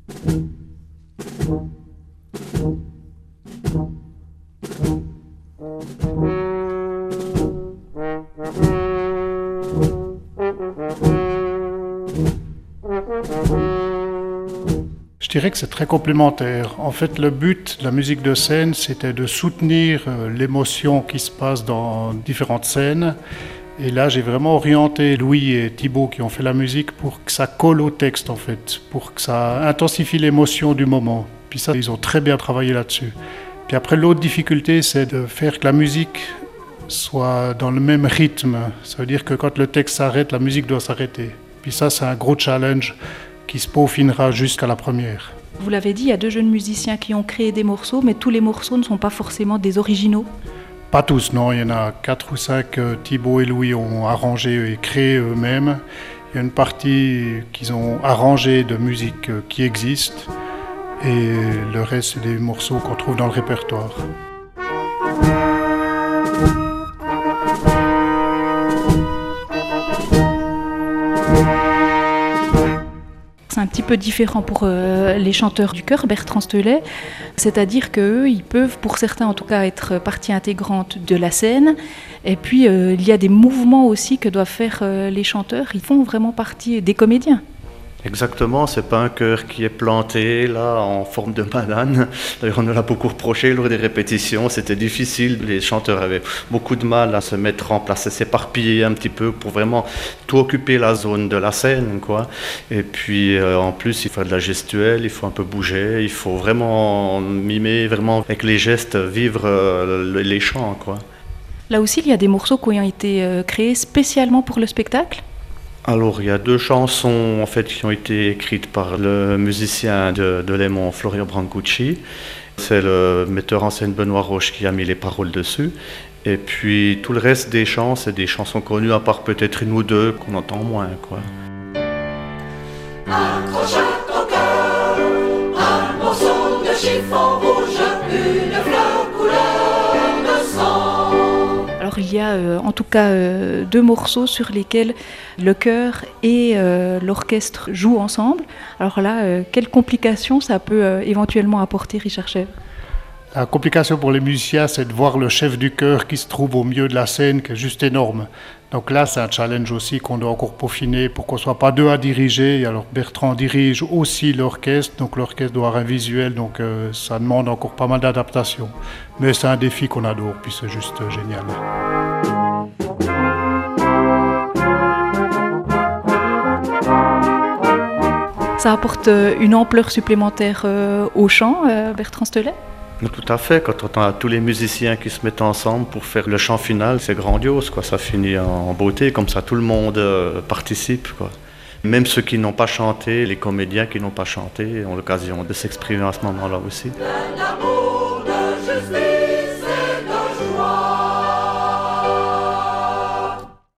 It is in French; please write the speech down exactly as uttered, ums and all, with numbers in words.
Je dirais que c'est très complémentaire. En fait, le but de la musique de scène, c'était de soutenir l'émotion qui se passe dans différentes scènes. Et là, j'ai vraiment orienté Louis et Thibaut qui ont fait la musique pour que ça colle au texte, en fait, pour que ça intensifie l'émotion du moment. Puis ça, ils ont très bien travaillé là-dessus. Puis après, l'autre difficulté, c'est de faire que la musique soit dans le même rythme. Ça veut dire que quand le texte s'arrête, la musique doit s'arrêter. Puis ça, c'est un gros challenge qui se peaufinera jusqu'à la première. Vous l'avez dit, il y a deux jeunes musiciens qui ont créé des morceaux, mais tous les morceaux ne sont pas forcément des originaux. Pas tous, non. Il y en a quatre ou cinq que Thibaut et Louis ont arrangé et créé eux-mêmes. Il y a une partie qu'ils ont arrangé de musique qui existe et le reste, c'est des morceaux qu'on trouve dans le répertoire. C'est un petit peu différent pour euh, les chanteurs du chœur, Bertrand Stelet, c'est-à-dire qu'eux, ils peuvent, pour certains en tout cas, être partie intégrante de la scène. Et puis, euh, il y a des mouvements aussi que doivent faire euh, les chanteurs. Ils font vraiment partie des comédiens. Exactement, c'est pas un chœur qui est planté là en forme de banane. D'ailleurs, on nous l'a beaucoup reproché lors des répétitions. C'était difficile. Les chanteurs avaient beaucoup de mal à se mettre en place, à s'éparpiller un petit peu pour vraiment tout occuper la zone de la scène, quoi. Et puis euh, en plus, il faut de la gestuelle, il faut un peu bouger, il faut vraiment mimer, vraiment avec les gestes, vivre euh, les chants, quoi. Là aussi, il y a des morceaux qui ont été euh, créés spécialement pour le spectacle. Alors, il y a deux chansons en fait, qui ont été écrites par le musicien de, de Léman, Florio Brancucci. C'est le metteur en scène Benoît Roche qui a mis les paroles dessus. Et puis, tout le reste des chants, c'est des chansons connues, à part peut-être une ou deux qu'on entend moins, quoi. Accroche à ton cœur un morceau de chiffon rouge, une fleur couleur de sang. Alors il y a euh, en tout cas euh, deux morceaux sur lesquels le chœur et euh, l'orchestre jouent ensemble. Alors là, euh, quelles complications ça peut euh, éventuellement apporter, Richard Chèvre ? La complication pour les musiciens, c'est de voir le chef du chœur qui se trouve au milieu de la scène, qui est juste énorme. Donc là, c'est un challenge aussi qu'on doit encore peaufiner pour qu'on ne soit pas deux à diriger. Et alors Bertrand dirige aussi l'orchestre, donc l'orchestre doit avoir un visuel, donc euh, ça demande encore pas mal d'adaptation. Mais c'est un défi qu'on adore, puis c'est juste euh, génial. Ça apporte une ampleur supplémentaire euh, au chant, euh, Bertrand Stelet ? Tout à fait, quand on a tous les musiciens qui se mettent ensemble pour faire le chant final, c'est grandiose, quoi. Ça finit en beauté, comme ça tout le monde euh, participe, quoi. Même ceux qui n'ont pas chanté, les comédiens qui n'ont pas chanté ont l'occasion de s'exprimer à ce moment-là aussi. De l'amour de justice.